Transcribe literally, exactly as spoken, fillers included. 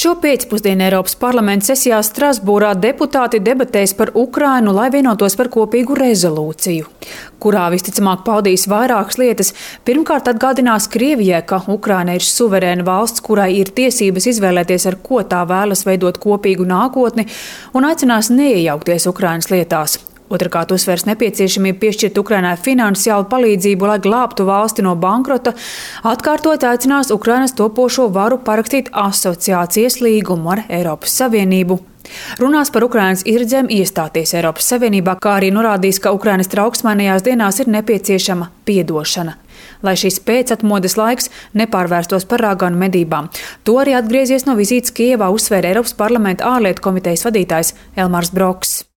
Šo pēcpusdienu Eiropas parlamenta sesijā Strasbūrā deputāti debatēs par Ukrainu, lai vienotos par kopīgu rezolūciju, kurā visticamāk paudīs vairākas lietas. Pirmkārt, atgādinās Krievijai, ka Ukraina ir suverēna valsts, kurai ir tiesības izvēlēties, ar ko tā vēlas veidot kopīgu nākotni, un aicinās neiejaukties Ukrainas lietās. Otrakārt, uzsvērs nepieciešamību piešķirt Ukrainai finansiālu palīdzību, lai glābtu valsti no bankrota. Atkārtot aicinās Ukrainas topošo varu parakstīt asociācijas līgumu ar Eiropas Savienību. Runās par Ukrainas izredzēm iestāties Eiropas Savienībā, kā arī norādīs, ka Ukrainas trauksmainajās dienās ir nepieciešama piedošana, lai šīs pēcatmodes laiks nepārvērstos par raganu medībām. To arī atgriezies no vizītes Kijevā uzsvēra Eiropas parlamenta ārlietu komitejas vadītājs Elmars Broks.